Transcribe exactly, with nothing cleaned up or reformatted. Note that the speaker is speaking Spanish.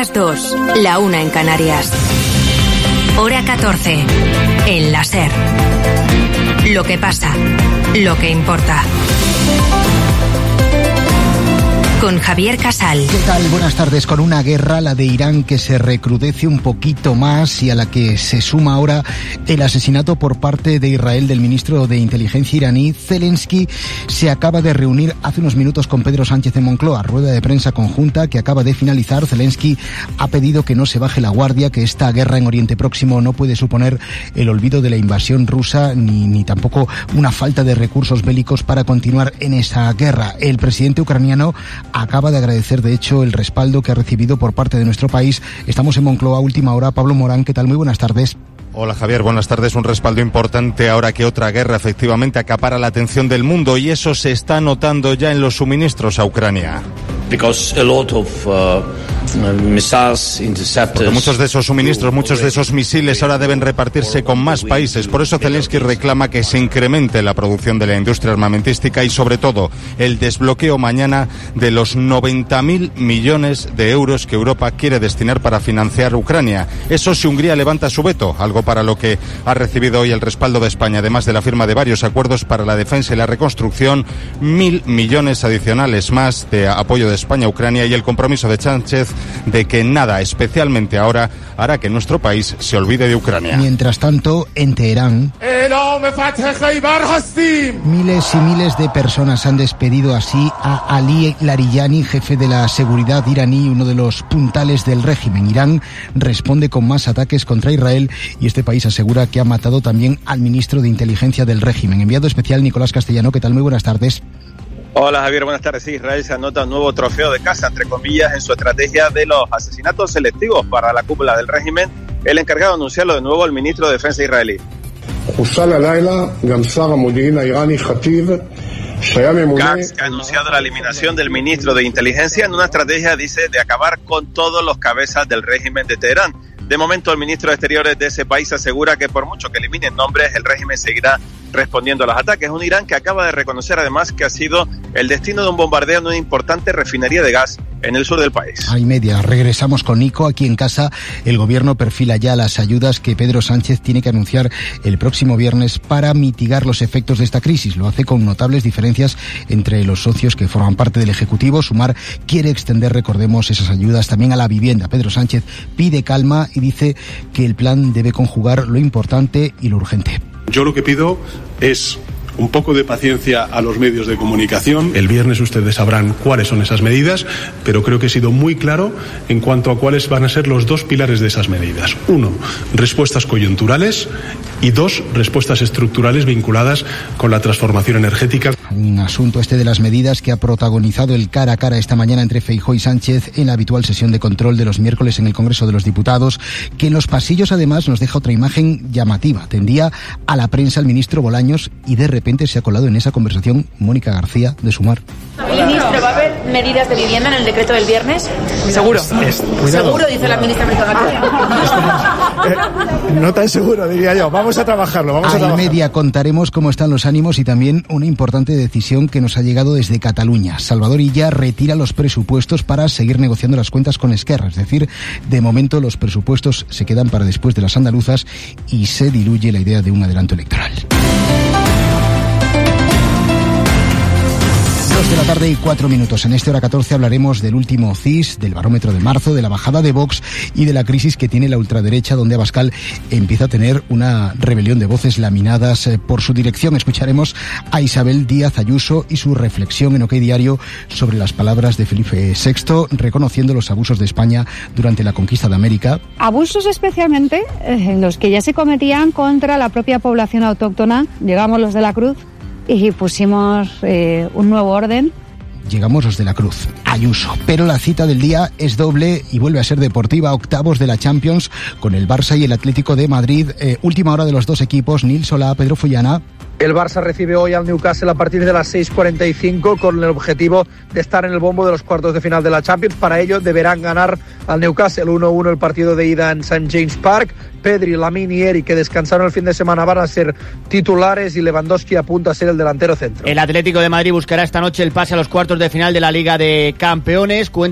las dos, la una en Canarias. Hora catorce, en la SER. Lo que pasa, lo que importa. Con Javier Casal. ¿Qué tal? Buenas tardes. Con una guerra, la de Irán, que se recrudece un poquito más y a la que se suma ahora el asesinato por parte de Israel del ministro de Inteligencia iraní, Zelensky, se acaba de reunir hace unos minutos con Pedro Sánchez en Moncloa. Rueda de prensa conjunta que acaba de finalizar. Zelensky ha pedido que no se baje la guardia, que esta guerra en Oriente Próximo no puede suponer el olvido de la invasión rusa ni, ni tampoco una falta de recursos bélicos para continuar en esa guerra. El presidente ucraniano acaba de agradecer, de hecho, el respaldo que ha recibido por parte de nuestro país. Estamos en Moncloa, última hora. Pablo Morán, ¿qué tal? Muy buenas tardes. Hola Javier, buenas tardes. Un respaldo importante ahora que otra guerra efectivamente acapara la atención del mundo, y eso se está notando ya en los suministros a Ucrania. Because a lot of uh, missiles interceptors. Porque muchos de esos suministros, muchos de esos misiles ahora deben repartirse con más países. Por eso Zelensky reclama que se incremente la producción de la industria armamentística y, sobre todo, el desbloqueo mañana de los noventa mil millones de euros que Europa quiere destinar para financiar Ucrania. Eso si Hungría levanta su veto, algo para lo que ha recibido hoy el respaldo de España, además de la firma de varios acuerdos para la defensa y la reconstrucción, mil millones adicionales más de apoyo de España a Ucrania y el compromiso de Sánchez de que nada, especialmente ahora, hará que nuestro país se olvide de Ucrania. Mientras tanto, en Teherán, miles y miles de personas han despedido así a Ali Larijani, jefe de la seguridad iraní, uno de los puntales del régimen. Irán responde con más ataques contra Israel y este país asegura que ha matado también al ministro de Inteligencia del régimen. Enviado especial Nicolás Castellano, ¿qué tal? Muy buenas tardes. Hola Javier, buenas tardes. Sí, Israel se anota un nuevo trofeo de caza, entre comillas, en su estrategia de los asesinatos selectivos para la cúpula del régimen. El encargado de anunciarlo de nuevo, el ministro de Defensa israelí. Gantz ha anunciado la eliminación del ministro de Inteligencia en una estrategia, dice, de acabar con todos los cabezas del régimen de Teherán. De momento, el ministro de Exteriores de ese país asegura que por mucho que eliminen nombres, el régimen seguirá respondiendo a los ataques. Un Irán que acaba de reconocer además que ha sido el destino de un bombardeo en una importante refinería de gas en el sur del país. A y media, regresamos con Nico. Aquí en casa, el gobierno perfila ya las ayudas que Pedro Sánchez tiene que anunciar el próximo viernes para mitigar los efectos de esta crisis. Lo hace con notables diferencias entre los socios que forman parte del Ejecutivo. Sumar quiere extender, recordemos, esas ayudas también a la vivienda. Pedro Sánchez pide calma y dice que el plan debe conjugar lo importante y lo urgente. Yo lo que pido es un poco de paciencia a los medios de comunicación. El viernes ustedes sabrán cuáles son esas medidas, pero creo que he sido muy claro en cuanto a cuáles van a ser los dos pilares de esas medidas. Uno, respuestas coyunturales, y dos, respuestas estructurales vinculadas con la transformación energética. Un asunto este de las medidas que ha protagonizado el cara a cara esta mañana entre Feijóo y Sánchez en la habitual sesión de control de los miércoles en el Congreso de los Diputados, que en los pasillos además nos deja otra imagen llamativa. Tendía a la prensa el ministro Bolaños y de repente se ha colado en esa conversación Mónica García de Sumar. Ministro, ¿va a haber medidas de vivienda en el decreto del viernes? Seguro. Es, seguro, dice la ministra Mónica García. eh, no tan seguro, diría yo. Vamos a trabajarlo. Vamos a, a trabajarlo. Media contaremos cómo están los ánimos y también una importante decisión que nos ha llegado desde Cataluña. Salvador Illa retira los presupuestos para seguir negociando las cuentas con Esquerra. Es decir, de momento los presupuestos se quedan para después de las andaluzas y se diluye la idea de un adelanto electoral. De la tarde y cuatro minutos. En este hora catorce hablaremos del último C I S, del barómetro de marzo, de la bajada de Vox y de la crisis que tiene la ultraderecha, donde Abascal empieza a tener una rebelión de voces laminadas por su dirección. Escucharemos a Isabel Díaz Ayuso y su reflexión en OK Diario sobre las palabras de Felipe sexto, reconociendo los abusos de España durante la conquista de América. Abusos especialmente en los que ya se cometían contra la propia población autóctona, llegamos los de la Cruz, y pusimos eh, un nuevo orden. Llegamos los de la Cruz, Ayuso. Pero la cita del día es doble y vuelve a ser deportiva. Octavos de la Champions con el Barça y el Atlético de Madrid. Eh, última hora de los dos equipos. Nil Solá, Pedro Fullana. El Barça recibe hoy al Newcastle a partir de las seis cuarenta y cinco con el objetivo de estar en el bombo de los cuartos de final de la Champions. Para ello deberán ganar al Newcastle uno uno el partido de ida en Saint James Park. Pedri, Lamine y Eric, que descansaron el fin de semana, van a ser titulares y Lewandowski apunta a ser el delantero centro. El Atlético de Madrid buscará esta noche el pase a los cuartos de final de la Liga de Campeones.